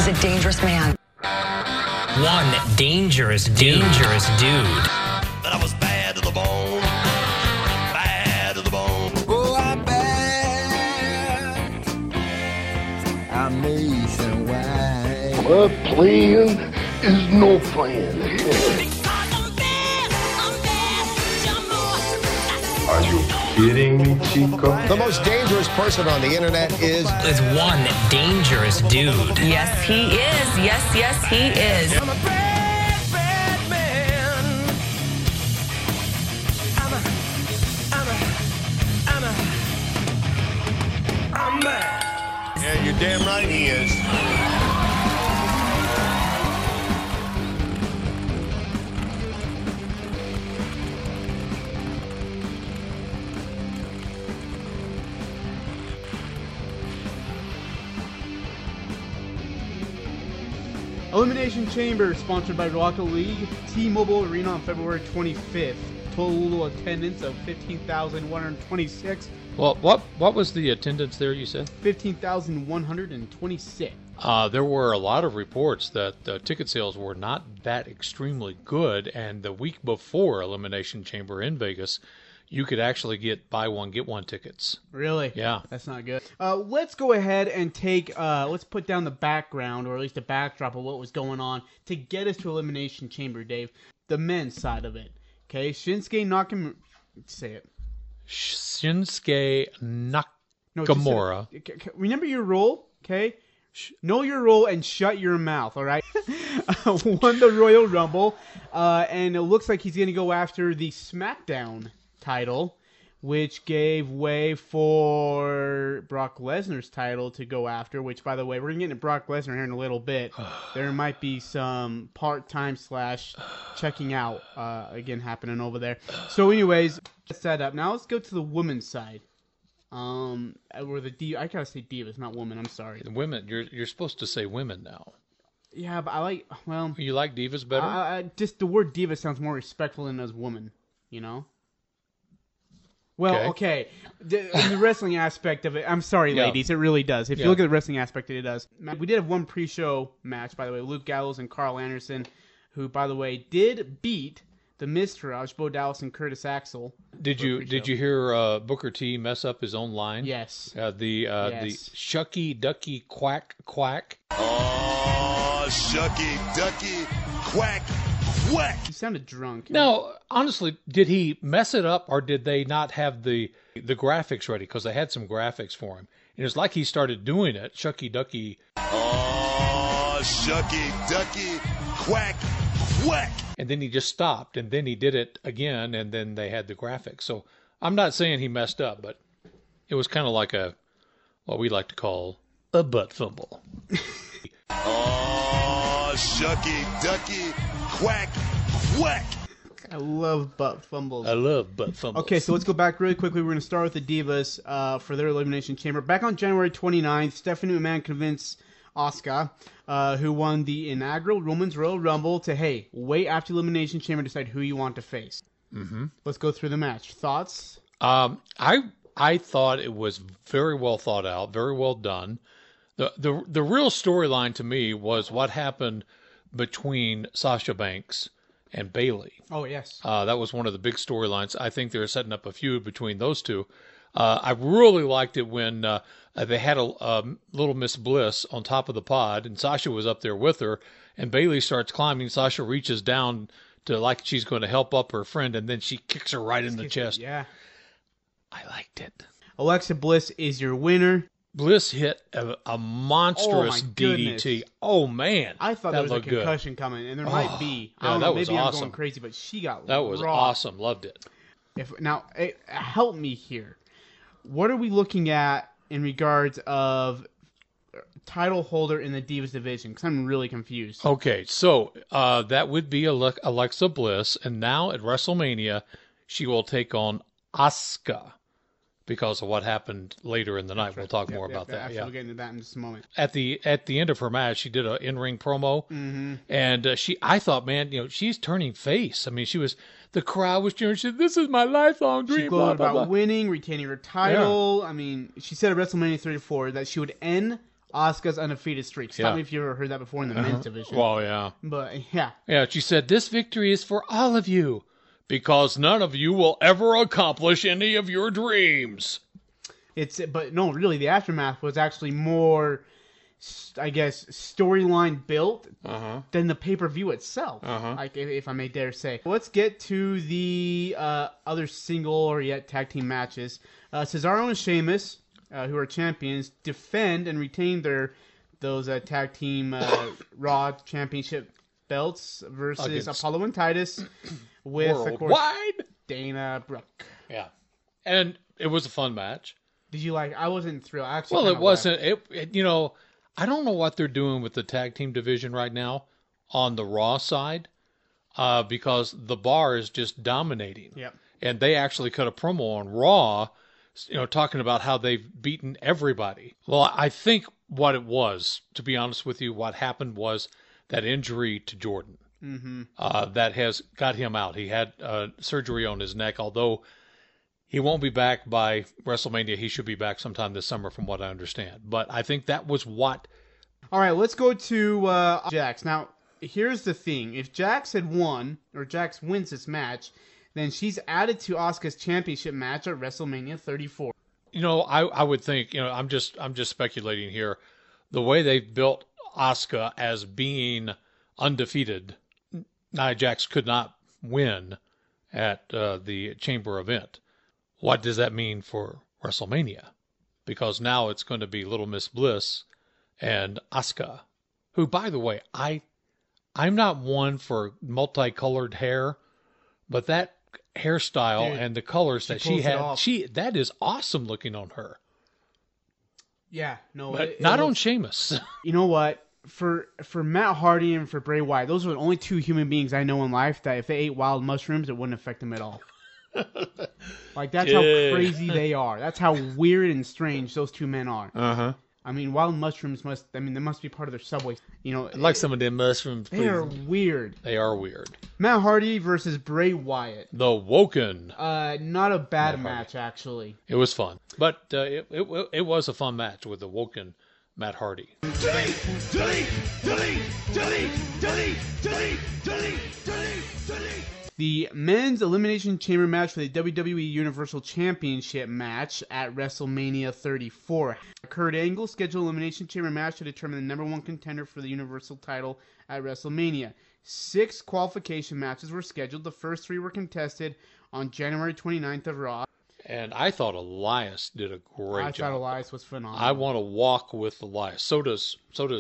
is a dangerous man. One dangerous dude. That I was bad to the bone. Bad to the bone. Oh, I'm bad. I'm nationwide. Well, playing is no playing. Are you kidding me, Chico? The most dangerous person on the internet is one dangerous dude. Yes, he is. Yes, he is. I'm a bad man. I'm bad. Yeah, you're damn right he is. Elimination Chamber, sponsored by Rocket League, T-Mobile Arena on February 25th. Total attendance of 15,126. Well, what was the attendance there, you said? 15,126. There were a lot of reports that ticket sales were not that extremely good, and the week before Elimination Chamber in Vegas, you could actually get buy one, get one tickets. Really? Yeah. That's not good. Let's go ahead and let's put down the background, or at least the backdrop of what was going on to get us to Elimination Chamber, Dave. The men's side of it. Okay, Shinsuke Nakamura. Say it. Shinsuke No, Nakamura. Remember your role, okay? Know your role and shut your mouth, all right? Won the Royal Rumble, and it looks like he's going to go after the SmackDown title, which gave way for Brock Lesnar's title to go after, which, by the way, we're going to get into Brock Lesnar here in a little bit. There might be some part-time / checking out again happening over there. So anyways, set up. Now let's go to the women's side. Where I gotta say divas, not women. I'm sorry. The women, you're supposed to say women now. Yeah, but You like divas better? just the word diva sounds more respectful than as woman, you know? Well, okay. In the wrestling aspect of it, I'm sorry, ladies, it really does. If you look at the wrestling aspect, it does. We did have one pre-show match, by the way, Luke Gallows and Carl Anderson, who, by the way, did beat the Miztourage, Bo Dallas and Curtis Axel. Did you hear Booker T mess up his own line? Yes. The shucky ducky quack quack. Oh, shucky ducky quack quack. You sounded drunk. Now, honestly, did he mess it up, or did they not have the graphics ready? Because they had some graphics for him. And it's like he started doing it, shucky ducky. Oh, shucky ducky quack quack. And then he just stopped, and then he did it again, and then they had the graphics. So I'm not saying he messed up, but it was kind of like what we like to call a butt fumble. Oh, shucky ducky quack quack. I love butt fumbles. I love butt fumbles. Okay, so let's go back really quickly. We're going to start with the Divas for their Elimination Chamber. Back on January 29th, Stephanie McMahon convinced Asuka, who won the inaugural Women's Royal Rumble, to, wait after Elimination Chamber to decide who you want to face. Mm-hmm. Let's go through the match. Thoughts? I thought it was very well thought out, very well done. The real storyline to me was what happened between Sasha Banks and Bayley. Oh, yes. That was one of the big storylines. I think they're setting up a feud between those two. I really liked it when they had a little Miss Bliss on top of the pod, and Sasha was up there with her, and Bayley starts climbing. Sasha reaches down to like she's going to help up her friend, and then she kicks her right in the chest. Yeah. I liked it. Alexa Bliss is your winner. Bliss hit a monstrous DDT. Oh, man. I thought there was a concussion coming, and there might be. I don't know, maybe I'm going crazy, but she got That was awesome. Loved it. Now, help me here. What are we looking at in regards of title holder in the Divas division? Because I'm really confused. Okay, so that would be Alexa Bliss, and now at WrestleMania, she will take on Asuka because of what happened later in the night. We'll talk more about that. We'll get into that in just a moment. At the end of her match, she did an in-ring promo, and I thought, man, she's turning face. I mean, the crowd was cheering. She said, "This is my lifelong dream." She glowed about winning, retaining her title. Yeah. I mean, she said at WrestleMania 34 that she would end Asuka's undefeated streak. Stop Yeah. me if you ever heard that before in the men's division. Well, yeah. But yeah, Yeah, she said, this victory is for all of you, because none of you will ever accomplish any of your dreams. but no, really, the aftermath was actually more, I guess, storyline built than the pay-per-view itself. Like, if I may dare say. Let's get to the other single or yet tag team matches. Cesaro and Sheamus, who are champions, defend and retain those tag team Raw Championship belts versus Against Apollo and Titus with, of course, Worldwide. Dana Brooke. Yeah. And it was a fun match. Did you like? I wasn't thrilled. I actually Well, kinda it wasn't. I don't know what they're doing with the tag team division right now on the Raw side, because the Bar is just dominating. Yep. And they actually cut a promo on Raw, talking about how they've beaten everybody. Well, I think what it was, to be honest with you, what happened was that injury to Jordan. That has got him out. He had surgery on his neck, although he won't be back by WrestleMania. He should be back sometime this summer, from what I understand. But I think that was what... All right, let's go to Jax. Now, here's the thing. If Jax had won, or Jax wins this match, then she's added to Asuka's championship match at WrestleMania 34. I would think, I'm just speculating here. The way they've built Asuka as being undefeated, Nia Jax could not win at the Chamber event. What does that mean for WrestleMania? Because now it's going to be Little Miss Bliss and Asuka, who, by the way, I'm not one for multicolored hair, but that hairstyle and the colors that she had, that is awesome looking on her. Yeah, no, But not on Sheamus. You know what? For Matt Hardy and for Bray Wyatt, those are the only two human beings I know in life that if they ate wild mushrooms, it wouldn't affect them at all. Like, that's how crazy they are. That's how weird and strange those two men are. I mean, wild mushrooms they must be part of their Subway. Like some of them mushrooms. They are weird. They are weird. Matt Hardy versus Bray Wyatt. The Woken. Not a bad match, actually. It was fun. But it was a fun match with the Woken Matt Hardy. The men's Elimination Chamber match for the WWE Universal Championship match at WrestleMania 34. Kurt Angle scheduled Elimination Chamber match to determine the number one contender for the Universal title at WrestleMania. 6 qualification matches were scheduled. The first 3 were contested on January 29th of Raw. And I thought Elias did a great job. I thought Elias was phenomenal. I want to walk with Elias. So does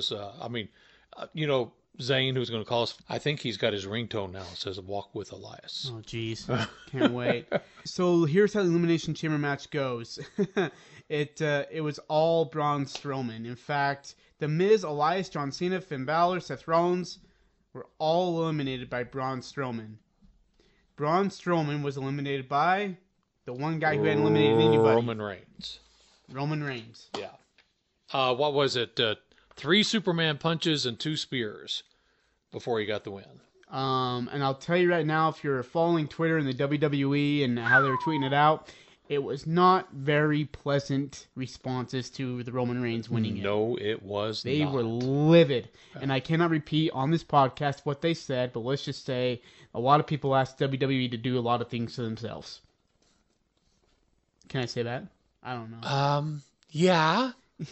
Zane, who's going to call us. I think he's got his ringtone now. It says "Walk with Elias." Oh, jeez. Can't wait. So here's how the Elimination Chamber match goes. It was all Braun Strowman. In fact, The Miz, Elias, John Cena, Finn Balor, Seth Rollins were all eliminated by Braun Strowman. Braun Strowman was eliminated by the one guy who hadn't eliminated anybody. Roman Reigns. Yeah. What was it? 3 Superman punches and 2 spears before he got the win. And I'll tell you right now, if you're following Twitter and the WWE and how they were tweeting it out, it was not very pleasant responses to the Roman Reigns winning it. No, it was not. They were livid. And I cannot repeat on this podcast what they said, but let's just say a lot of people asked WWE to do a lot of things to themselves. Can I say that? I don't know. Yeah.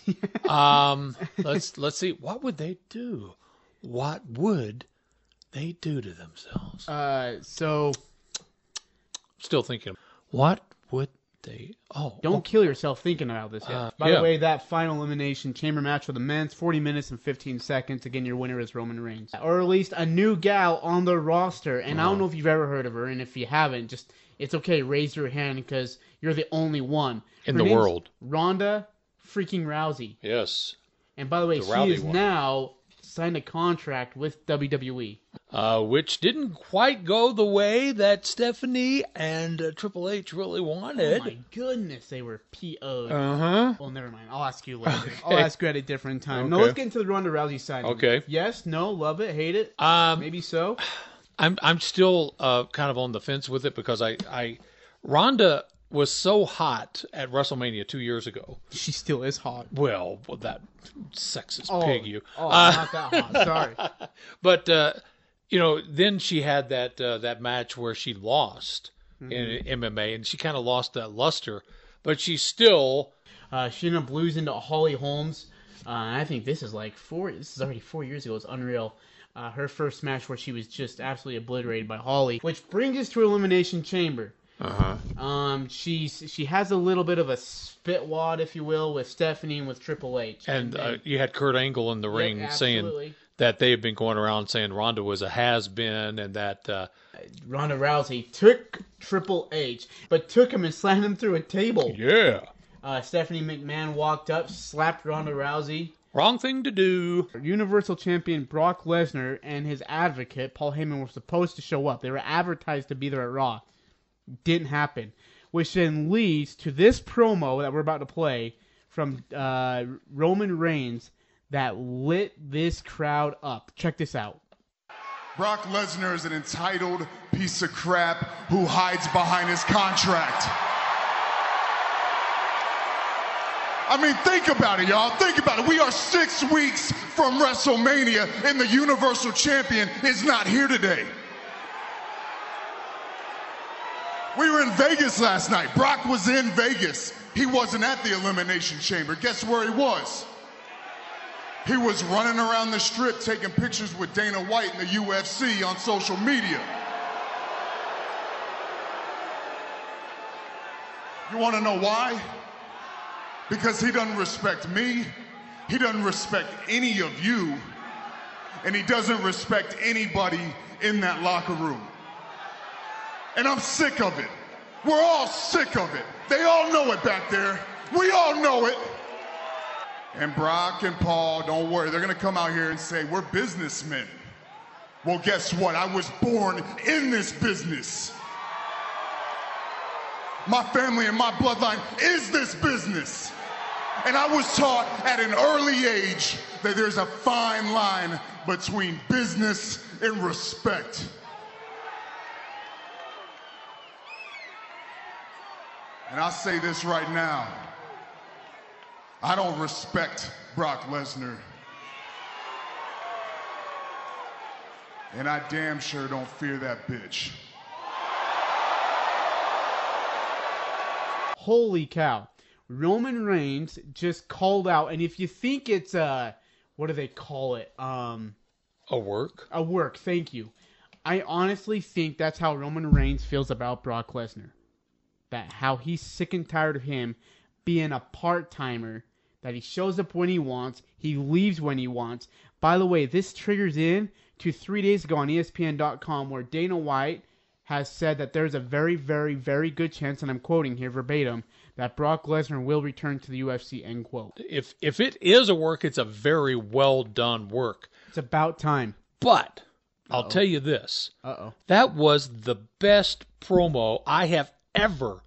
Let's see. What would they do? What would they do to themselves? Still thinking. What would they? Don't kill yourself thinking about this yet. By the way, that final elimination chamber match for the men's, 40 minutes and 15 seconds. Again, your winner is Roman Reigns. Or at least a new gal on the roster. And I don't know if you've ever heard of her. And if you haven't, it's okay. Raise your hand because you're the only one. In the world. Ronda freaking Rousey. Yes. And by the way, she is now signed a contract with WWE. Which didn't quite go the way that Stephanie and Triple H really wanted. Oh my goodness, they were PO'd. Well, never mind. I'll ask you later. Okay. I'll ask you at a different time. Okay. No, let's get into the Ronda Rousey side. Okay. Yes, no, love it, hate it. Maybe so. I'm still kind of on the fence with it because Ronda was so hot at WrestleMania 2 years ago. She still is hot. Well, that sexist pig, you. Not that hot. Sorry. But then she had that match where she lost in MMA, and she kind of lost that luster. But she still. She ended up losing to Holly Holmes. I think this is like this is already 4 years ago. It's unreal. Her first match where she was just absolutely obliterated by Holly. Which brings us to Elimination Chamber. She has a little bit of a spit wad, if you will, with Stephanie and with Triple H. And you had Kurt Angle in the ring saying that they had been going around saying Ronda was a has-been and that... Ronda Rousey took Triple H, but took him and slammed him through a table. Yeah. Stephanie McMahon walked up, slapped Ronda Rousey. Wrong thing to do. Universal Champion Brock Lesnar and his advocate, Paul Heyman, were supposed to show up. They were advertised to be there at Raw. Didn't happen. Which then leads to this promo that we're about to play from Roman Reigns that lit this crowd up. Check this out. Brock Lesnar is an entitled piece of crap who hides behind his contract. I mean, think about it, y'all. Think about it. We are 6 weeks from WrestleMania, and the Universal Champion is not here today. We were in Vegas last night. Brock was in Vegas. He wasn't at the Elimination Chamber. Guess where he was? He was running around the strip taking pictures with Dana White and the UFC on social media. You want to know why? Because he doesn't respect me, he doesn't respect any of you, and he doesn't respect anybody in that locker room. And I'm sick of it. We're all sick of it. They all know it back there. We all know it. And Brock and Paul, don't worry, they're gonna come out here and say, we're businessmen. Well, guess what? I was born in this business. My family and my bloodline is this business. And I was taught at an early age that there's a fine line between business and respect. And I'll say this right now. I don't respect Brock Lesnar. And I damn sure don't fear that bitch. Holy cow. Roman Reigns just called out, and if you think it's what do they call it? A work? A work, thank you. I honestly think that's how Roman Reigns feels about Brock Lesnar. That how he's sick and tired of him being a part-timer, that he shows up when he wants, he leaves when he wants. By the way, this triggers in to 3 days ago on ESPN.com where Dana White has said that there's a very, very, very good chance, and I'm quoting here verbatim, that Brock Lesnar will return to the UFC, end quote. If it is a work, it's a very well done work. It's about time. But I'll tell you this. That was the best promo I have ever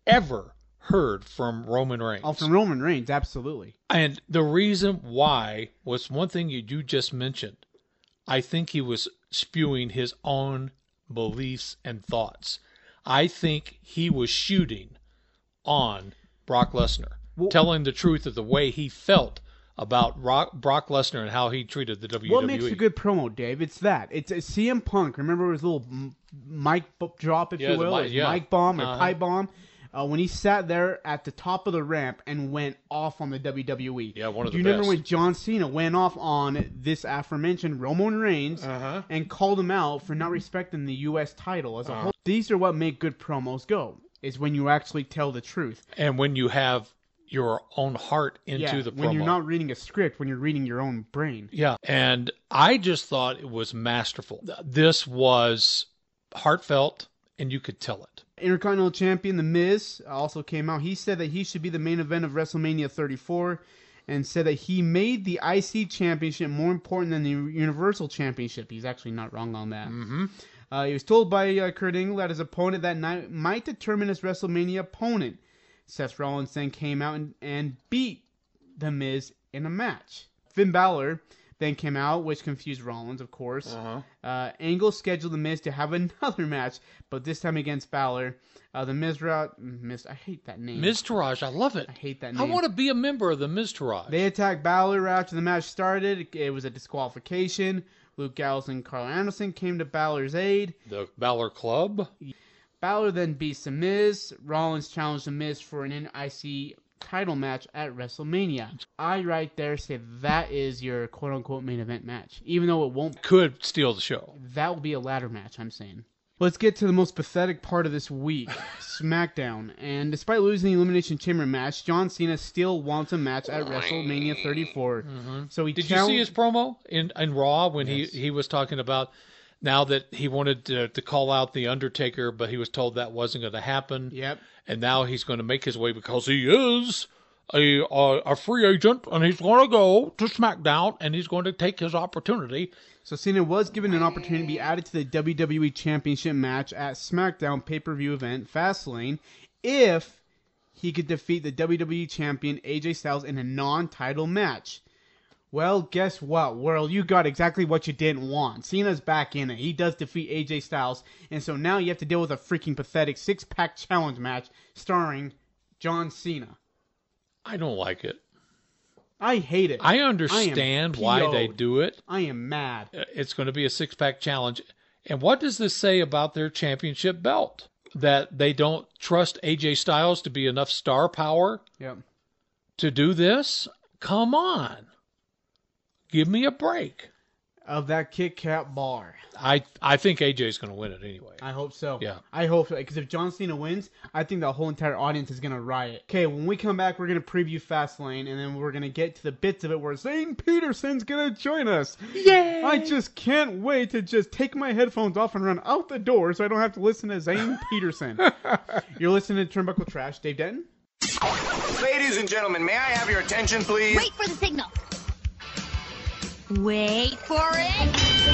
heard from Roman Reigns. Oh, from Roman Reigns, absolutely. And the reason why was one thing you just mentioned. I think he was spewing his own beliefs and thoughts. I think he was shooting on Brock Lesnar, telling the truth of the way he felt about Brock Lesnar and how he treated the WWE. What makes a good promo, Dave? It's that. It's CM Punk. Remember his little mic drop, if you will? His mic bomb or pipe bomb? When he sat there at the top of the ramp and went off on the WWE. Yeah, one of the best. Do you remember when John Cena went off on this aforementioned Roman Reigns and called him out for not respecting the U.S. title as a whole? These are what make good promos go, is when you actually tell the truth. And when you have your own heart into the promo. When you're not reading a script, when you're reading your own brain. Yeah, and I just thought it was masterful. This was heartfelt, and you could tell it. Intercontinental Champion The Miz also came out. He said that he should be the main event of WrestleMania 34 and said that he made the IC Championship more important than the Universal Championship. He's actually not wrong on that. He was told by Kurt Angle that his opponent that night might determine his WrestleMania opponent. Seth Rollins then came out and beat The Miz in a match. Finn Balor then came out, which confused Rollins, of course. Angle scheduled The Miz to have another match, but this time against Balor. The Miz, I hate that name. Miztourage, I love it. I hate that name. I want to be a member of the Miztourage. They attacked Balor after the match started. It was a disqualification. Luke Gallows and Carl Anderson came to Balor's aid. The Balor Club. Balor then beats The Miz. Rollins challenged The Miz for an NIC title match at WrestleMania. I right there say that is your quote-unquote main event match. Even though it won't... Could steal the show. That will be a ladder match, I'm saying. Let's get to the most pathetic part of this week, SmackDown. And despite losing the Elimination Chamber match, John Cena still wants a match at WrestleMania 34. So he Did you see his promo in Raw when he was talking about now that he wanted to call out The Undertaker, but he was told that wasn't going to happen? Yep. And now he's going to make his way because he is a free agent, and he's going to go to SmackDown, and he's going to take his opportunity. So Cena was given an opportunity to be added to the WWE Championship match at SmackDown pay-per-view event Fastlane if he could defeat the WWE Champion AJ Styles in a non-title match. Well, guess what, world? You got exactly what you didn't want. Cena's back in it. He does defeat AJ Styles, and so now you have to deal with a freaking pathetic six-pack challenge match starring John Cena. I don't like it. I hate it. I understand why they do it. I am mad. It's going to be a six-pack challenge. And what does this say about their championship belt? That they don't trust AJ Styles to be enough star power to do this? Come on. Give me a break. Of that Kit Kat bar. I think AJ's going to win it anyway. I hope so. Yeah. I hope so. Because if John Cena wins, I think the whole entire audience is going to riot. Okay, when we come back, we're going to preview Fastlane, and then we're going to get to the bits of it where Zane Peterson's going to join us. Yay! I just can't wait to just take my headphones off and run out the door so I don't have to listen to Zane Peterson. You're listening to Turnbuckle Trash. Dave Denton? Ladies and gentlemen, may I have your attention, please? Wait for the signal. Wait for it.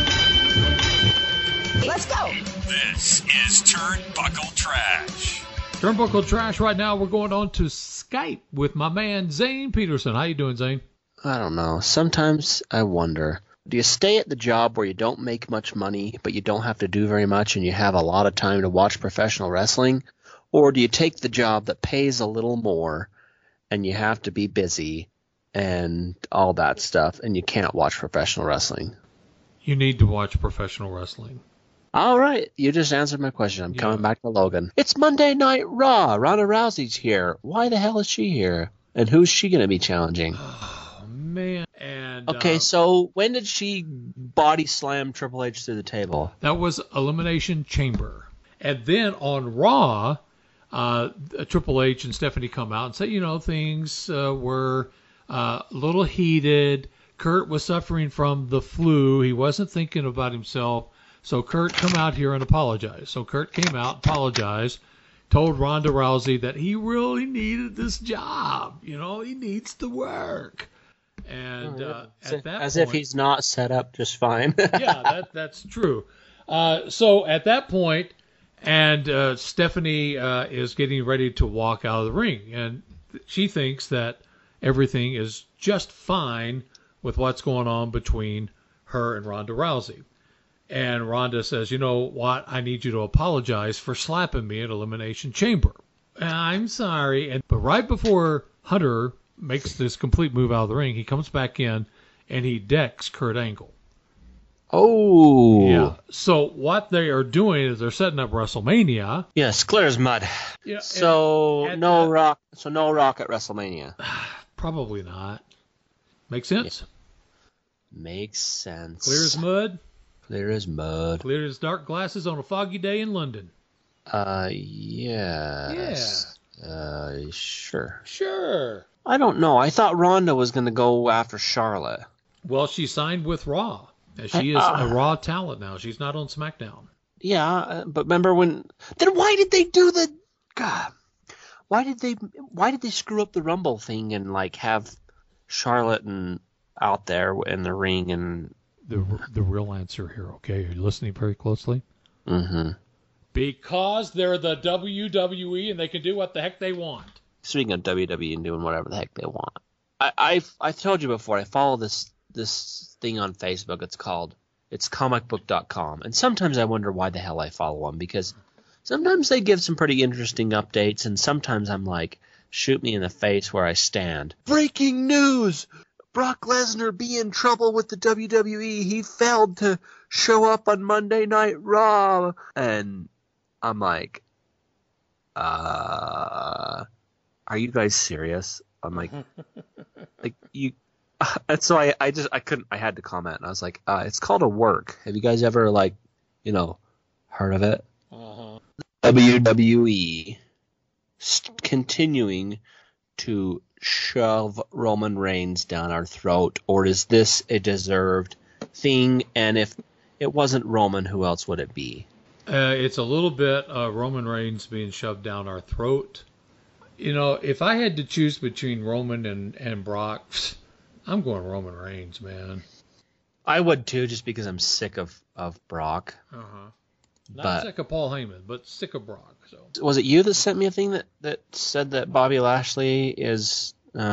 Let's go. This is Turnbuckle Trash. Turnbuckle Trash right now. We're going on to Skype with my man Zane Peterson. How you doing, Zane? I don't know. Sometimes I wonder, do you stay at the job where you don't make much money, but you don't have to do very much and you have a lot of time to watch professional wrestling? Or do you take the job that pays a little more and you have to be busy and all that stuff, and you can't watch professional wrestling? You need to watch professional wrestling. All right. You just answered my question. I'm coming back to Logan. It's Monday Night Raw. Ronda Rousey's here. Why the hell is she here? And who's she going to be challenging? Oh, man. And okay, so when did she body slam Triple H through the table? That was Elimination Chamber. And then on Raw, Triple H and Stephanie come out and say, things were a little heated. Kurt was suffering from the flu. He wasn't thinking about himself. So Kurt, come out here and apologize. So Kurt came out, apologized, told Ronda Rousey that he really needed this job. He needs to work. And at that as if he's not set up just fine. Yeah, that's true. So at that point, and Stephanie is getting ready to walk out of the ring, and she thinks that everything is just fine with what's going on between her and Ronda Rousey. And Ronda says, you know what, I need you to apologize for slapping me at Elimination Chamber. I'm sorry. But right before Hunter makes this complete move out of the ring, he comes back in and he decks Kurt Angle. Oh. Yeah. So what they are doing is they're setting up WrestleMania. Yes, clear as mud. Yeah, so no Rock at WrestleMania. Probably not. Make sense? Yeah. Makes sense. Clear as mud? Clear as mud. Clear as dark glasses on a foggy day in London. Yes. Yeah. Sure. Sure. I don't know. I thought Ronda was going to go after Charlotte. Well, she signed with Raw. She is a Raw talent now. She's not on SmackDown. Yeah, but remember when... Then why did they do the... God. Why did they screw up the Rumble thing and have Charlotte and out there in the ring and... The real answer here, okay? Are you listening very closely? Mm-hmm. Because they're the WWE and they can do what the heck they want. Speaking of WWE and doing whatever the heck they want. I told you before, I follow this this thing on Facebook. It's comicbook.com, and sometimes I wonder why the hell I follow them, because sometimes they give some pretty interesting updates, and sometimes I'm like, shoot me in the face where I stand. Breaking news! Brock Lesnar be in trouble with the WWE. He failed to show up on Monday Night Raw. And I'm like, are you guys serious? I'm like, you. And so I had to comment. And I was like, it's called a work. Have you guys ever heard of it? Uh-huh. WWE continuing to shove Roman Reigns down our throat, or is this a deserved thing? And if it wasn't Roman, who else would it be? It's a little bit Roman Reigns being shoved down our throat. If I had to choose between Roman and Brock, I'm going Roman Reigns, man. I would too, just because I'm sick of Brock. Uh-huh. Not sick of Paul Heyman, but sick of Brock. So was it you that sent me a thing that said that Bobby Lashley is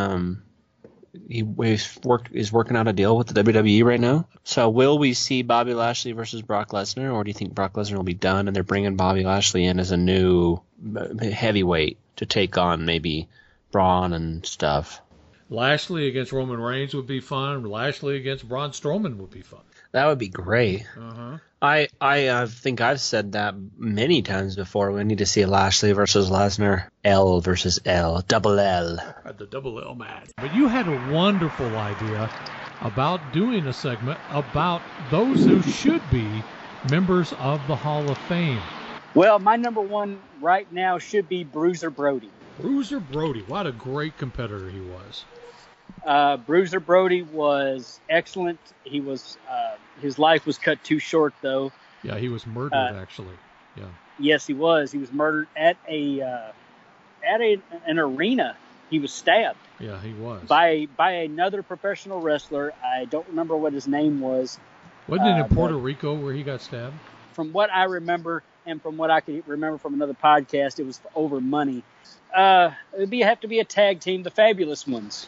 he's working out a deal with the WWE right now? So will we see Bobby Lashley versus Brock Lesnar, or do you think Brock Lesnar will be done and they're bringing Bobby Lashley in as a new heavyweight to take on maybe Braun and stuff? Lashley against Roman Reigns would be fun. Lashley against Braun Strowman would be fun. That would be great. Uh-huh. I think I've said that many times before. We need to see Lashley versus Lesnar. L versus L. Double L. The double L match. But you had a wonderful idea about doing a segment about those who should be members of the Hall of Fame. Well, my number one right now should be Bruiser Brody. Bruiser Brody. What a great competitor he was. Bruiser Brody was excellent. He was his life was cut too short, though. Yeah, he was murdered actually. Yeah. Yes, he was. He was murdered at an arena. He was stabbed. Yeah, he was by another professional wrestler. I don't remember what his name was. Wasn't it in Puerto Rico where he got stabbed? From what I remember, and from what I could remember from another podcast, it was over money. It'd have to be a tag team, the Fabulous Ones.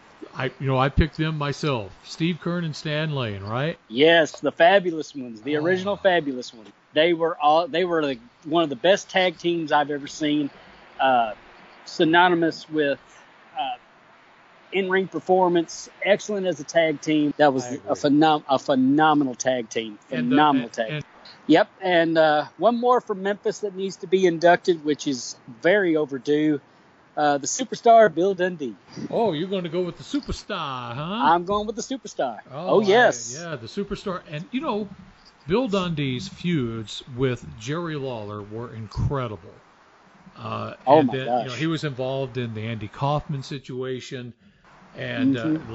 I picked them myself. Steve Keirn and Stan Lane, right? Yes, the Fabulous Ones, the original Fabulous Ones. They were one of the best tag teams I've ever seen. Synonymous with in-ring performance, excellent as a tag team. That was a phenomenal tag team. Phenomenal tag team. Yep, and one more from Memphis that needs to be inducted, which is very overdue. The superstar, Bill Dundee. Oh, you're going to go with the superstar, huh? I'm going with the superstar. Oh yes. The superstar. And, Bill Dundee's feuds with Jerry Lawler were incredible. My gosh. He was involved in the Andy Kaufman situation and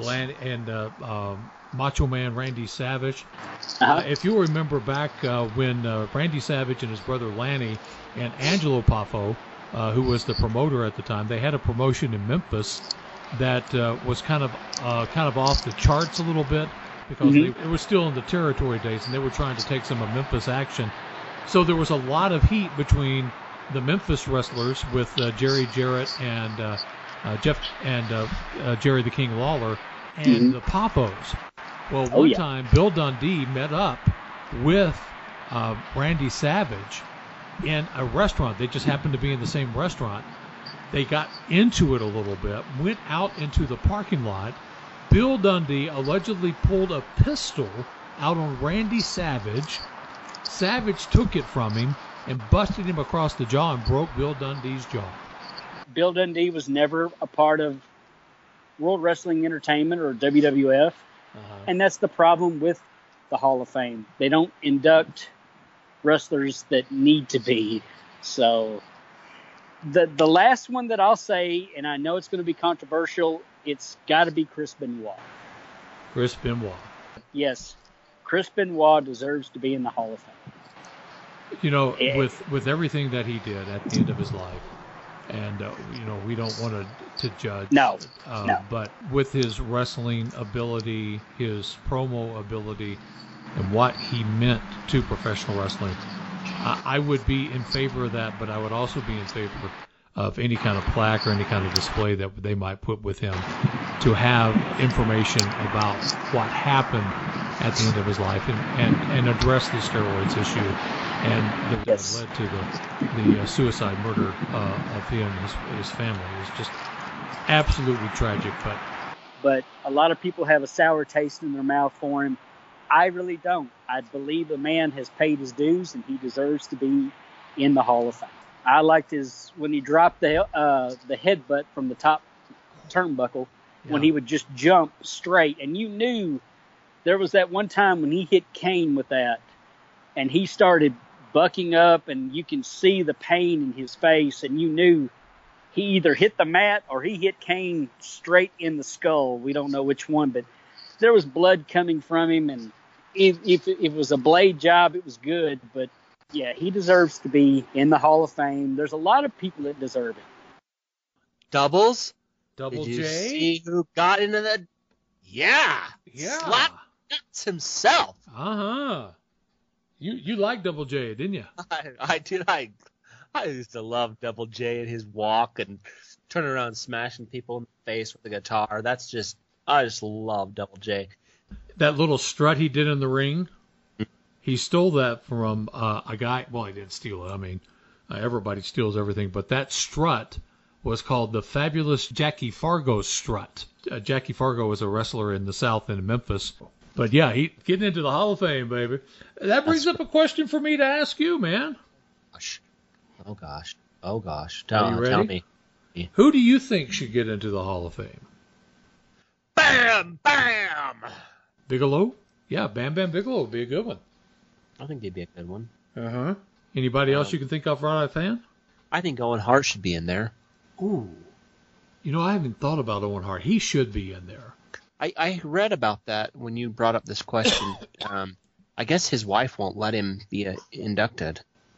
Macho Man Randy Savage. If you remember back when Randy Savage and his brother Lanny and Angelo Poffo, who was the promoter at the time, they had a promotion in Memphis that was kind of off the charts a little bit because it was still in the territory days and they were trying to take some of Memphis action. So there was a lot of heat between the Memphis wrestlers with Jerry Jarrett and Jeff and Jerry the King Lawler and the Poffos. Well, one time Bill Dundee met up with Randy Savage in a restaurant. They just happened to be in the same restaurant. They got into it a little bit, went out into the parking lot. Bill Dundee allegedly pulled a pistol out on Randy Savage. Savage took it from him and busted him across the jaw and broke Bill Dundee's jaw. Bill Dundee was never a part of World Wrestling Entertainment or WWF. And that's the problem with the Hall of Fame. They don't induct wrestlers that need to be. So the last one that I'll say, and I know it's going to be controversial, it's got to be Chris Benoit. Chris Benoit. Yes. Chris Benoit deserves to be in the Hall of Fame. With everything that he did at the end of his life, and we don't want to judge. No. But with his wrestling ability, his promo ability, and what he meant to professional wrestling, I would be in favor of that. But I would also be in favor of any kind of plaque or any kind of display that they might put with him. to have information about what happened at the end of his life and address the steroids issue and that led to the suicide murder of him and his family. It's just absolutely tragic. But a lot of people have a sour taste in their mouth for him. I really don't. I believe the man has paid his dues and he deserves to be in the Hall of Fame. I liked when he dropped the headbutt from the top turnbuckle, when he would just jump straight, and you knew there was that one time when he hit Kane with that, and he started bucking up, and you can see the pain in his face, and you knew he either hit the mat or he hit Kane straight in the skull. We don't know which one, but there was blood coming from him, and if it was a blade job, it was good, but yeah, he deserves to be in the Hall of Fame. There's a lot of people that deserve it. Doubles? Double Did J? you see who got into the... Yeah. Slap nuts himself. Uh-huh. You like Double J, didn't you? I did. I used to love Double J and his walk and turning around smashing people in the face with the guitar. I just love Double J. That little strut he did in the ring, he stole that from a guy. Well, he didn't steal it. I mean, everybody steals everything. But that strut was called the Fabulous Jackie Fargo strut. Jackie Fargo was a wrestler in the South in Memphis. But yeah, he getting into the Hall of Fame, baby. That brings up a question for me to ask you, man. Oh gosh. Are you ready? Tell me. Who do you think should get into the Hall of Fame? Bam! Bam! Bigelow? Yeah, Bam Bam Bigelow would be a good one. I think he'd be a good one. Uh-huh. Anybody else you can think of right offhand? I think Owen Hart should be in there. Ooh. I haven't thought about Owen Hart. He should be in there. I read about that when you brought up this question. I guess his wife won't let him be inducted.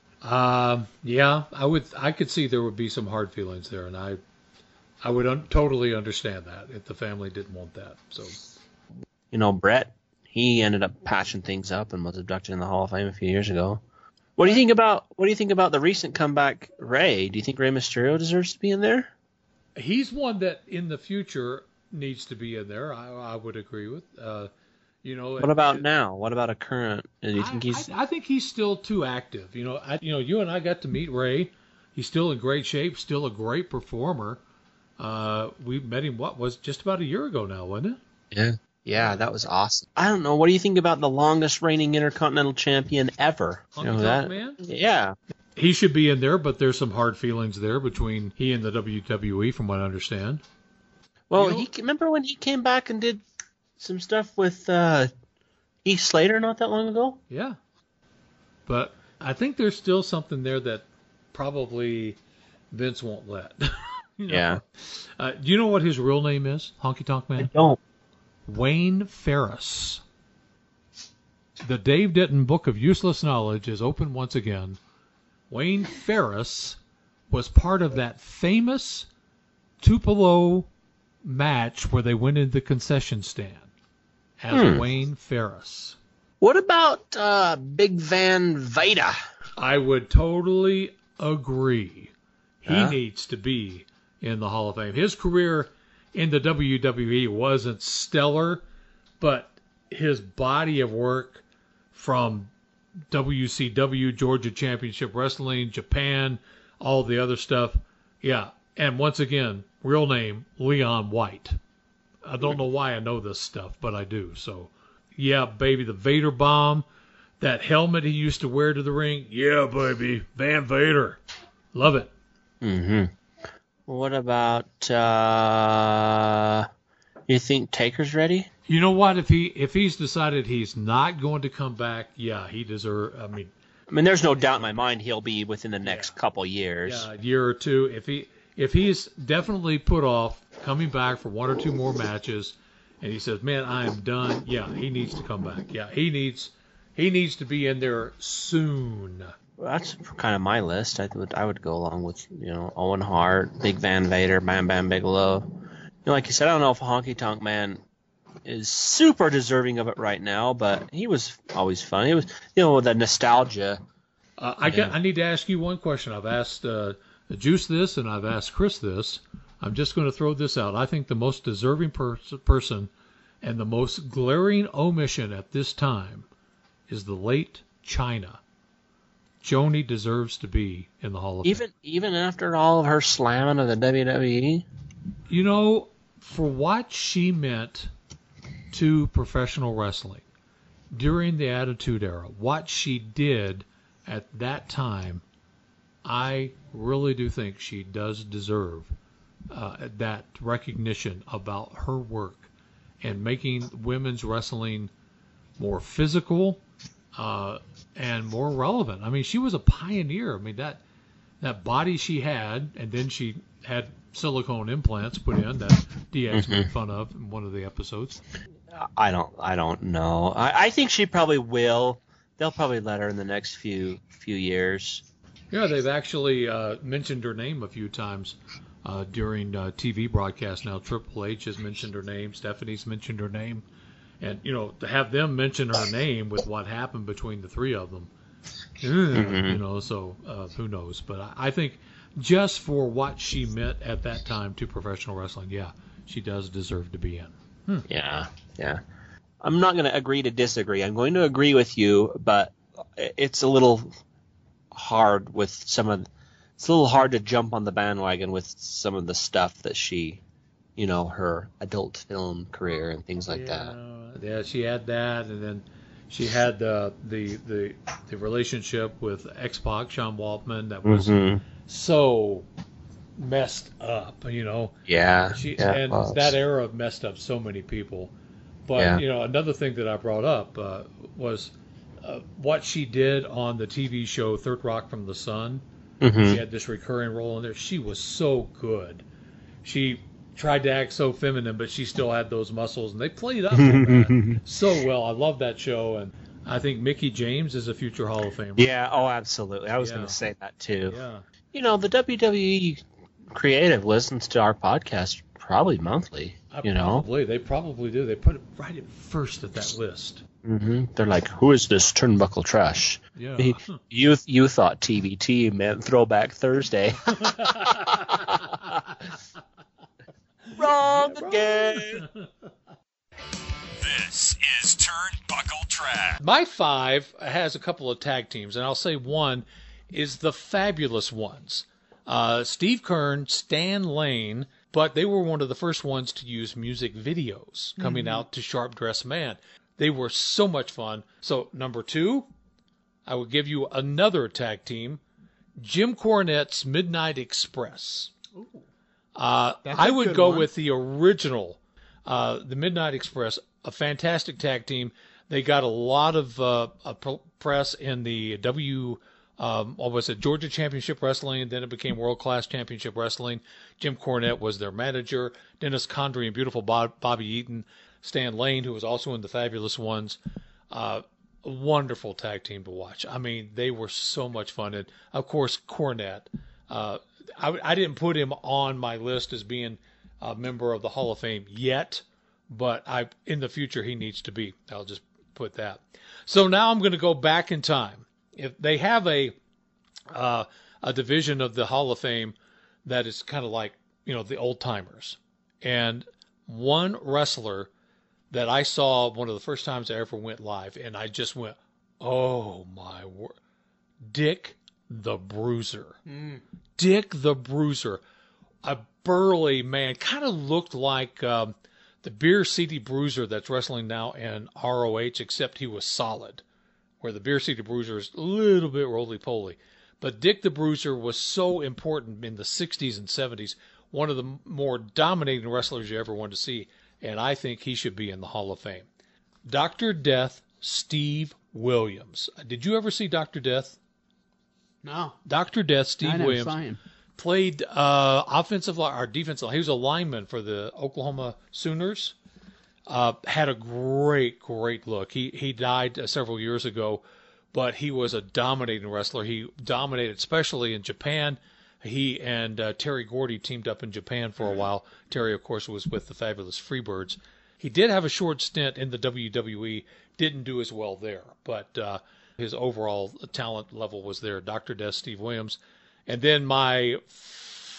Yeah, I could see there would be some hard feelings there, and I would totally understand that if the family didn't want that. So, Brett, he ended up patching things up and was inducted in the Hall of Fame a few years ago. What do you think about the recent comeback, Rey? Do you think Rey Mysterio deserves to be in there? He's one that in the future needs to be in there. I would agree with. What about now? What about a current? Do you think he's? I think he's still too active. You and I got to meet Ray. He's still in great shape. Still a great performer. We met him. What was just about a year ago now, wasn't it? Yeah, that was awesome. I don't know. What do you think about the longest reigning Intercontinental Champion ever? Man? Yeah. He should be in there, but there's some hard feelings there between he and the WWE, from what I understand. Well, remember when he came back and did some stuff with Heath Slater not that long ago? Yeah. But I think there's still something there that probably Vince won't let. Yeah. Do you know what his real name is, Honky Tonk Man? I don't. Wayne Ferris. The Dave Denton Book of Useless Knowledge is open once again. Wayne Ferris was part of that famous Tupelo match where they went into the concession stand as Wayne Ferris. What about Big Van Vader? I would totally agree. He needs to be in the Hall of Fame. His career in the WWE wasn't stellar, but his body of work from WCW, Georgia Championship Wrestling, Japan, all the other stuff, yeah. And once again, real name, Leon White. I don't know why I know this stuff, but I do. So, yeah, baby, the Vader bomb, that helmet he used to wear to the ring, yeah, baby, Van Vader. Love it. Mm-hmm. What about, you think Taker's ready? You know what? If he's decided he's not going to come back, yeah, he deserves. I mean, there's no doubt in my mind he'll be within the next couple years. Yeah, a year or two. If he's definitely put off coming back for one or two more matches, and he says, "Man, I am done." Yeah, he needs to come back. Yeah, he needs to be in there soon. Well, that's kind of my list. I would go along with Owen Hart, Big Van Vader, Bam Bam Bigelow. Like you said, I don't know if Honky Tonk Man is super deserving of it right now, but he was always fun. It was, the nostalgia. I need to ask you one question. I've asked Juice this, and I've asked Chris this. I'm just going to throw this out. I think the most deserving person and the most glaring omission at this time is the late Chyna. Joni deserves to be in the Hall of Fame. Even after all of her slamming of the WWE? You know, for what she meant to professional wrestling during the Attitude Era, what she did at that time, I really do think she does deserve that recognition about her work and making women's wrestling more physical and more relevant. I mean, she was a pioneer. I mean, that body she had, and then she had silicone implants put in that DX made fun of in one of the episodes. I don't know. I think she probably will. They'll probably let her in the next few years. Yeah, they've actually mentioned her name a few times during TV broadcasts now. Triple H has mentioned her name. Stephanie's mentioned her name. And, you know, to have them mention her name with what happened between the three of them, you know, so who knows. But I think just for what she meant at that time to professional wrestling, yeah, she does deserve to be in. Yeah. I'm not going to agree to disagree. I'm going to agree with you, but it's a little hard with it's a little hard to jump on the bandwagon with some of the stuff that she, you know, her adult film career and things like that. Yeah, she had that, and then she had the relationship with X-Pac, Sean Waltman, that was so messed up, you know. Yeah. And that era messed up so many people. But, you know, another thing that I brought up was what she did on the TV show Third Rock from the Sun. She had this recurring role in there. She was so good. She tried to act so feminine, but she still had those muscles, and they played up that so well. I love that show, and I think Mickie James is a future Hall of Famer. Yeah, absolutely. I was going to say that too. Yeah. You know, the WWE creative listens to our podcast probably monthly. They probably do. They put it right at first at that list. They're like, who is this Turnbuckle Trash? Yeah. You thought TBT meant Throwback Thursday. Wrong again. This is Turnbuckle Trash. My 5 has a couple of tag teams, and I'll say one is the Fabulous Ones. Steve Keirn, Stan Lane, but they were one of the first ones to use music videos coming out to Sharp Dressed Man. They were so much fun. So, number 2, I would give you another tag team, Jim Cornette's Midnight Express. I would go with the original, the Midnight Express, a fantastic tag team. They got a lot of press in the Georgia Championship Wrestling, and then it became World Class Championship Wrestling. Jim Cornette was their manager. Dennis Condrey and beautiful Bobby Eaton. Stan Lane, who was also in the Fabulous Ones. A wonderful tag team to watch. I mean, they were so much fun. And, of course, Cornette. I didn't put him on my list as being a member of the Hall of Fame yet, but in the future he needs to be. I'll just put that. So now I'm going to go back in time. If they have a division of the Hall of Fame that is kind of like, you know, the old timers, and one wrestler that I saw one of the first times I ever went live, and I just went, oh my word, Dick the Bruiser. Dick the Bruiser, a burly man, kind of looked like the Beer City Bruiser that's wrestling now in ROH, except he was solid, where the Beer City Bruiser is a little bit roly-poly. But Dick the Bruiser was so important in the 60s and 70s, one of the more dominating wrestlers you ever wanted to see, and I think he should be in the Hall of Fame. Dr. Death, Steve Williams. Did you ever see Dr. Death? No. Dr. Death, Steve Williams, played offensive or defensive. He was a lineman for the Oklahoma Sooners. Had a great look. He died several years ago, but he was a dominating wrestler. He dominated, especially in Japan. He and Terry Gordy teamed up in Japan for a while. Terry, of course, was with the Fabulous Freebirds. He did have a short stint in the WWE. Didn't do as well there, but his overall talent level was there. Dr. Death, Steve Williams. And then my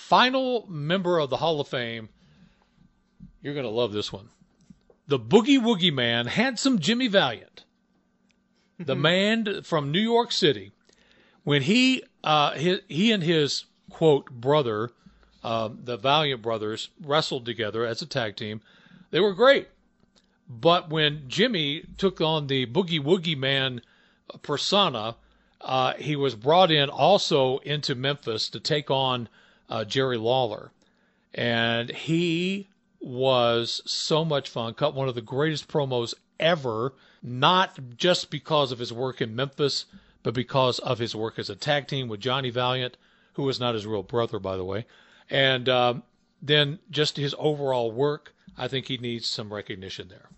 final member of the Hall of Fame, you're going to love this one. The Boogie Woogie Man, Handsome Jimmy Valiant. The man from New York City. When he and his, quote, brother, the Valiant brothers, wrestled together as a tag team, they were great. But when Jimmy took on the Boogie Woogie Man persona, he was brought in also into Memphis to take on Jerry Lawler. And he was so much fun, cut one of the greatest promos ever, not just because of his work in Memphis, but because of his work as a tag team with Johnny Valiant, who was not his real brother, by the way. And then just his overall work, I think he needs some recognition there.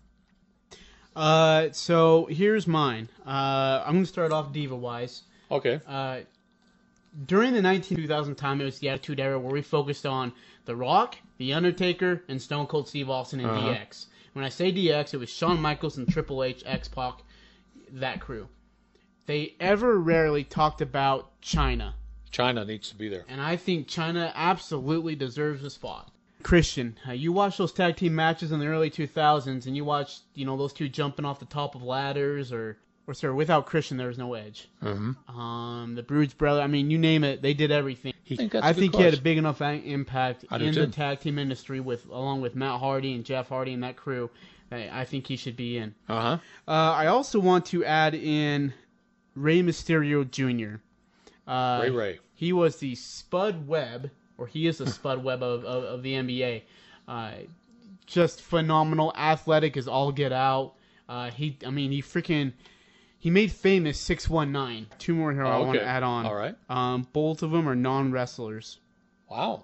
So here's mine. I'm going to start off diva-wise. Okay. During the 2000 time, it was the Attitude Era where we focused on The Rock, The Undertaker, and Stone Cold Steve Austin and DX. When I say DX, it was Shawn Michaels and Triple H, X-Pac, that crew. They ever rarely talked about China. China needs to be there. And I think China absolutely deserves a spot. Christian, you watch those tag team matches in the early 2000s, and you watch, those two jumping off the top of ladders, or sorry, without Christian, there was no Edge. Mm-hmm. The Brood's brother, I mean, you name it, they did everything. I think he had a big enough impact in the tag team industry, along with Matt Hardy and Jeff Hardy and that crew. I think he should be in. I also want to add in Rey Mysterio Jr. Ray. He was the Spud Webb, or he is the Spud Webb of the NBA. Just phenomenal, athletic as all get out. He made famous 619. Two more here I want to add on. All right. Both of them are non-wrestlers. Wow.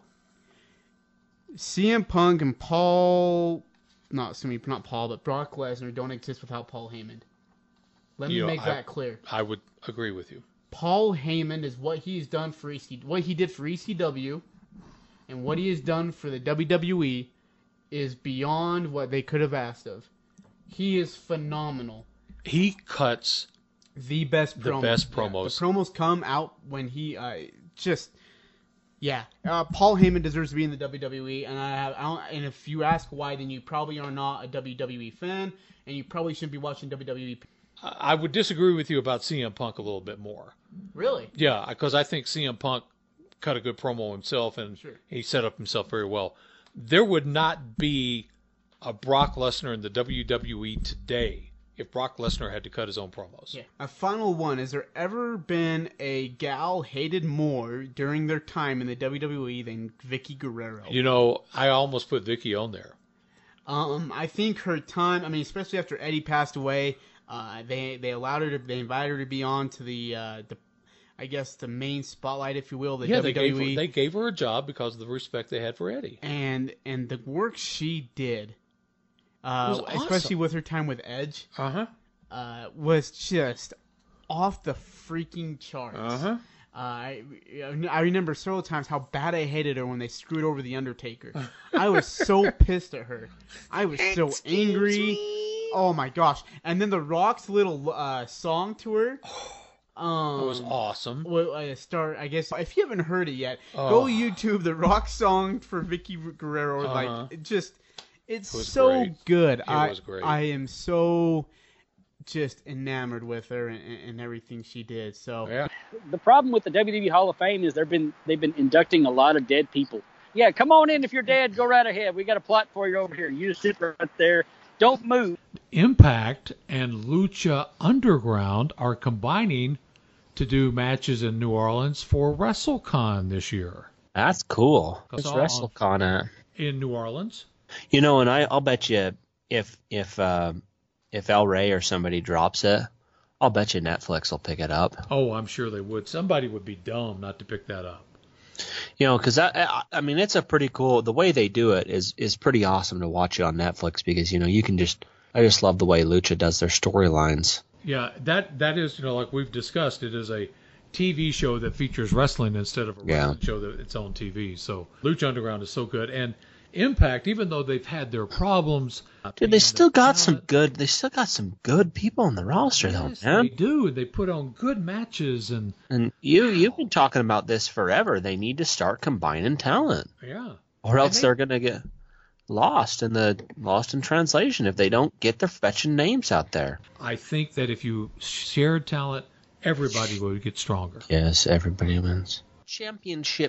CM Punk and not Paul, but Brock Lesnar don't exist without Paul Heyman. Let me make that clear. I would agree with you. Paul Heyman is what he's done for what he did for ECW, and what he has done for the WWE is beyond what they could have asked of. He is phenomenal. He cuts the best promos. The promos come out when he Paul Heyman deserves to be in the WWE, and if you ask why, then you probably are not a WWE fan, and you probably shouldn't be watching WWE. I would disagree with you about CM Punk a little bit more. Really? Yeah, because I think CM Punk cut a good promo himself, and he set up himself very well. There would not be a Brock Lesnar in the WWE today if Brock Lesnar had to cut his own promos. Yeah. A final one. Has there ever been a gal hated more during their time in the WWE than Vicky Guerrero? I almost put Vicky on there. I think her time, especially after Eddie passed away, they allowed her they invited her to be on to the main spotlight, if you will, WWE. They gave her a job because of the respect they had for Eddie. And the work she did, awesome. Especially with her time with Edge, was just off the freaking charts. I remember several times how bad I hated her when they screwed over The Undertaker. I was so pissed at her. I was so angry. Oh my gosh. And then The Rock's little song to her. It was awesome. I guess if you haven't heard it yet, go YouTube The Rock song for Vicky Guerrero. It's so great. good. It was great. I am so just enamored with her and everything she did. So yeah. The problem with the WWE Hall of Fame is they've been inducting a lot of dead people. Yeah, come on in if you're dead. Go right ahead. We got a plot for you over here. You just sit right there. Don't move. Impact and Lucha Underground are combining to do matches in New Orleans for WrestleCon this year. That's cool. What's WrestleCon at? In New Orleans. And I'll bet you if El Rey or somebody drops it, I'll bet you Netflix will pick it up. Oh, I'm sure they would. Somebody would be dumb not to pick that up. Because it's a pretty cool. The way they do it is pretty awesome to watch it on Netflix because you can I just love the way Lucha does their storylines. Yeah, that is like we've discussed. It is a TV show that features wrestling instead of a wrestling show that it's on TV. So Lucha Underground is so good, and Impact, even though they've had their problems, Dude, they still got some good. They still got some good people on the roster, though, man. They do. They put on good matches, and you've been talking about this forever. They need to start combining talent, or else they're gonna get lost in translation if they don't get their fetching names out there. I think that if you shared talent, everybody would get stronger. Yes, everybody wins. Championship,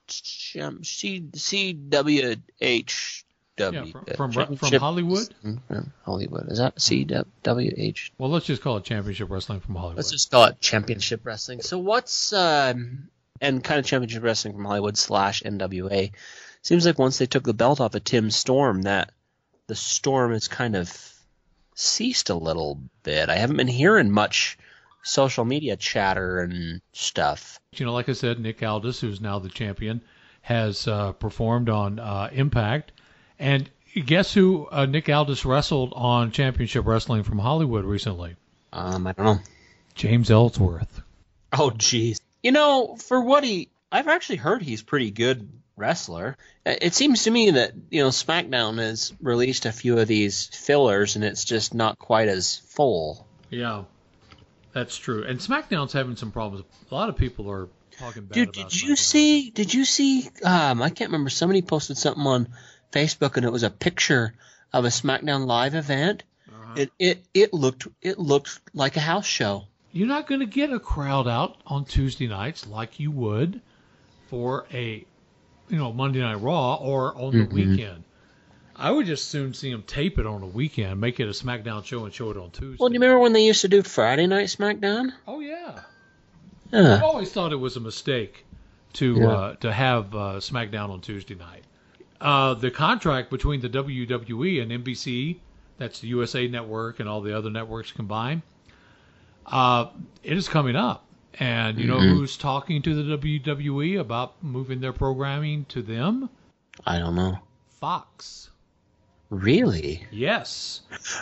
CWH. From Hollywood? From Hollywood. Is that CWH? Well, let's just call it Championship Wrestling from Hollywood. Let's just call it Championship Wrestling. So what's, and kind of Championship Wrestling from Hollywood / NWA. Seems like once they took the belt off of Tim Storm, that the Storm has kind of ceased a little bit. I haven't been hearing much social media chatter and stuff. You know, like I said, Nick Aldis, who's now the champion, has performed on Impact. And guess who Nick Aldis wrestled on Championship Wrestling from Hollywood recently? I don't know. James Ellsworth. Oh, jeez. You know, for what I've actually heard he's pretty good wrestler. It seems to me that, you know, SmackDown has released a few of these fillers, and it's just not quite as full. Yeah, that's true. And SmackDown's having some problems. A lot of people are talking bad about SmackDown. Did you see, I can't remember, somebody posted something on Facebook, and it was a picture of a SmackDown Live event. It looked like a house show. You're not going to get a crowd out on Tuesday nights like you would for a, Monday Night Raw or on the weekend. I would just soon see them tape it on a weekend, make it a SmackDown show and show it on Tuesday. Well, do you remember when they used to do Friday Night SmackDown? Oh yeah. I've always thought it was a mistake to have SmackDown on Tuesday night. The contract between the WWE and NBC, that's the USA Network and all the other networks combined, it is coming up. And you know who's talking to the WWE about moving their programming to them? I don't know. Fox. Really? Yes.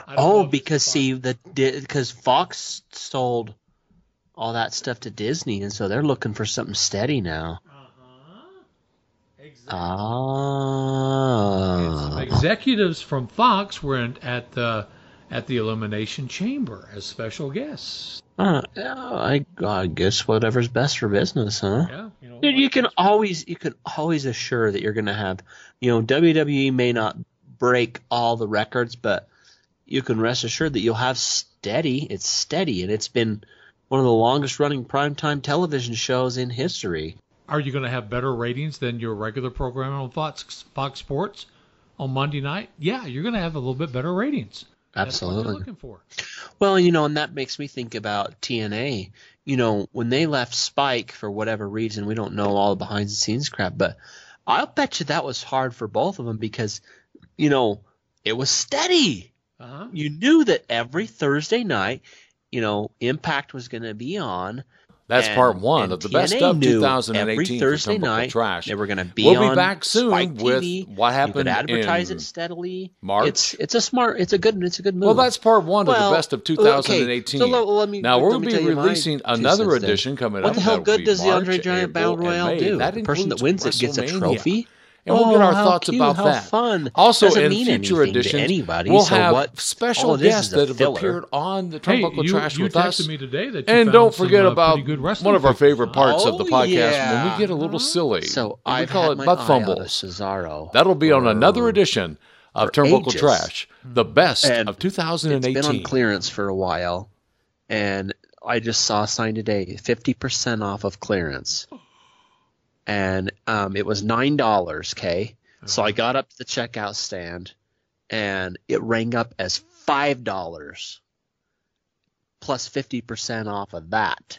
Because Fox sold all that stuff to Disney, and so they're looking for something steady now. Exactly. Some executives from Fox were at the Elimination Chamber as special guests. I guess whatever's best for business, huh? Yeah. Dude, you can always assure that you're going to have, WWE may not break all the records, but you can rest assured that you'll have steady. It's steady, and it's been one of the longest running primetime television shows in history. Are you going to have better ratings than your regular program on Fox Sports on Monday night? Yeah, you're going to have a little bit better ratings. Absolutely. That's what they're looking for. Well, and that makes me think about TNA. When they left Spike for whatever reason, we don't know all the behind-the-scenes crap, but I'll bet you that was hard for both of them because, it was steady. Uh-huh. You knew that every Thursday night, Impact was going to be on. That's part one of the best of 2018 every Thursday for night Trash. They were going to be We'll on be back soon Spike with TV. what happened You could advertise in it steadily. March. It's a good move. Well, that's part one of the best of 2018. Okay, so let me we'll be releasing another edition coming up. What the hell good does the Andre March, Giant Battle April, Royale and May. do? That The person that wins it gets a WrestleMania. trophy. And we'll get our how thoughts cute, about how that. Fun. Also, Doesn't in mean future anything to editions, anybody, we'll so have what? special All it is guests is a that have filler. appeared on the Turnbuckle Trash you with texted us. me today that you And found don't forget some, about pretty good wrestling one of our figures. favorite parts of the podcast yeah. when we get a little silly. So we I've call had it my butt eye on fumbles. a Cesaro. That'll be on another edition of Turnbuckle ages. Trash, the best And of 2018. It's been on clearance for a while, and I just saw a sign today, 50% off of clearance. And it was $9, okay? So I got up to the checkout stand, and it rang up as $5 plus 50% off of that.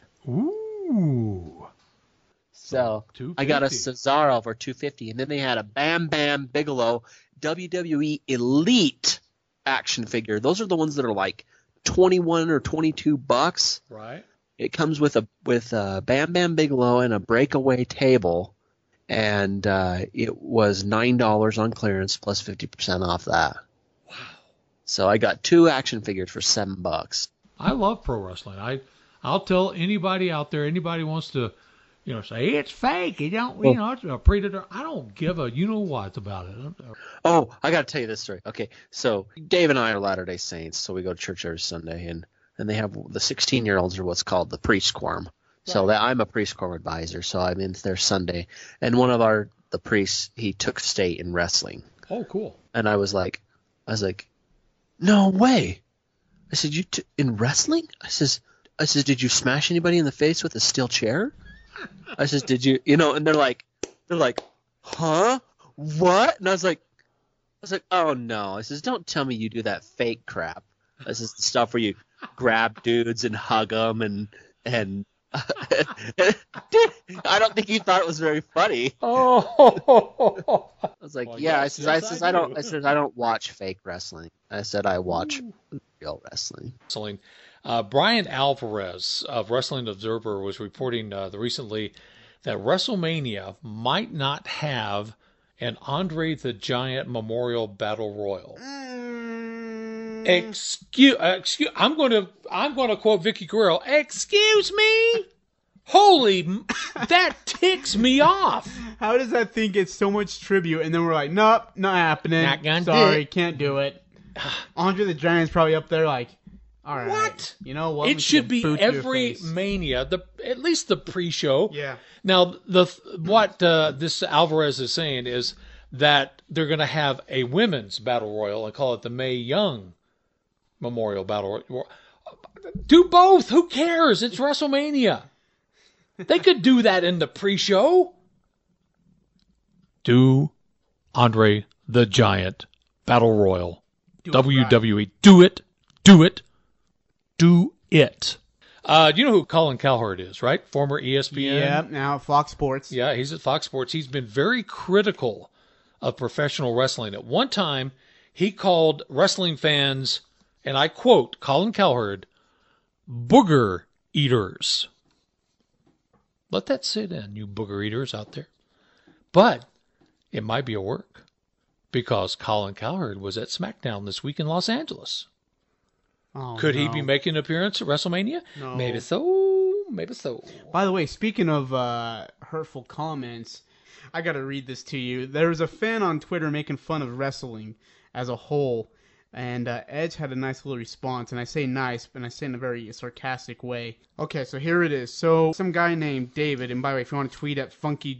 Ooh. So I got a Cesaro for $250, and then they had a Bam Bam Bigelow WWE Elite action figure. Those are the ones that are like $21 or $22. Right. It comes with a Bam Bam Bigelow and a breakaway table. And it was $9 on clearance plus 50% off that. Wow! So I got 2 action figures for $7. I love pro wrestling. I'll tell anybody out there, anybody wants to, say it's fake. You don't, it's a predator. I don't give a what about it. Oh, I got to tell you this story. Okay, so Dave and I are Latter-day Saints, so we go to church every Sunday, and they have the 16-year-olds are what's called the priest quorum. Right. So I'm a priest quorum advisor, so I'm in there Sunday, and one of the priests, he took state in wrestling. Oh, cool. And I was like, no way. I said, in wrestling? I says, did you smash anybody in the face with a steel chair? I says, did you, and they're like, huh? What? And I was like, oh no. I says, don't tell me you do that fake crap. This is the stuff where you grab dudes and hug them and I don't think he thought it was very funny. Oh, I was like, well, yeah. Yes, I don't watch fake wrestling. I said I watch real wrestling. Brian Alvarez of Wrestling Observer was reporting recently that WrestleMania might not have an Andre the Giant Memorial Battle Royal. Excuse. I'm going to quote Vicky Guerrero. Excuse me. Holy, that ticks me off. How does that thing get so much tribute? And then we're like, nope, not happening. Not gonna Sorry, can't do it. Andre the Giant's probably up there like, all right. What? You know what? It should be every Mania, at least the pre-show. Yeah. Now, what this Alvarez is saying is that they're going to have a women's battle royal and call it the Mae Young Memorial Battle Royal. Do both. Who cares? It's WrestleMania. They could do that in the pre-show. Do Andre the Giant Battle Royal. WWE. Right. Do it. Do it. Do it. You know who Colin Cowherd is, right? Former ESPN. Yeah, now Fox Sports. Yeah, he's at Fox Sports. He's been very critical of professional wrestling. At one time, he called wrestling fans, and I quote Colin Cowherd, booger eaters. Let that sit in, you booger eaters out there. But it might be a work because Colin Cowherd was at SmackDown this week in Los Angeles. Oh, Could he be making an appearance at WrestleMania? No. Maybe so. Maybe so. By the way, speaking of hurtful comments, I got to read this to you. There was a fan on Twitter making fun of wrestling as a whole, and Edge had a nice little response. And I say nice, but I say in a very sarcastic way. Okay, so here it is. So some guy named David, and by the way, if you want to tweet at Funko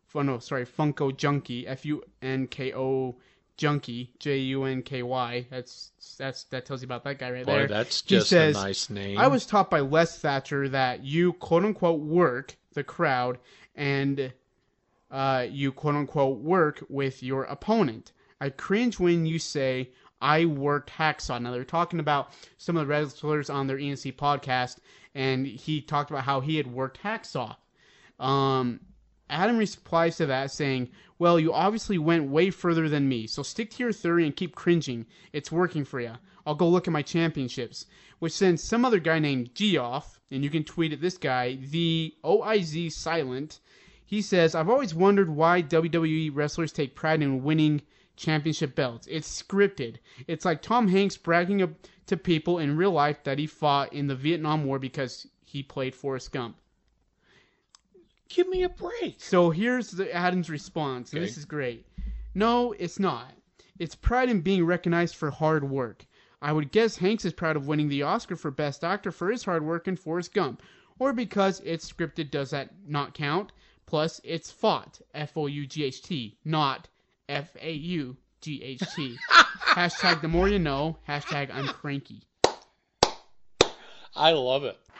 Junkie, FUNKO Junkie, JUNKY. That tells you about that guy right there. Boy, that's just a nice name. I was taught by Les Thatcher that you quote unquote work the crowd and you quote unquote work with your opponent. I cringe when you say I worked Hacksaw. Now they're talking about some of the wrestlers on their ENC podcast, and he talked about how he had worked Hacksaw. Adam replies to that saying, well, you obviously went way further than me, so stick to your theory and keep cringing. It's working for you. I'll go look at my championships. Which sends some other guy named Geoff, and you can tweet at this guy, the OIZ Silent. He says, I've always wondered why WWE wrestlers take pride in winning championship belts. It's scripted. It's like Tom Hanks bragging up to people in real life that he fought in the Vietnam War because he played Forrest Gump. Give me a break. So here's Adam's response, and Okay. This is great. No, it's not. It's pride in being recognized for hard work. I would guess Hanks is proud of winning the Oscar for Best Actor for his hard work in Forrest Gump. Or because it's scripted, does that not count? Plus, it's fought, F-O-U-G-H-T, not F-A-U-G-H-T. Hashtag the more you know. Hashtag I'm cranky. I love it.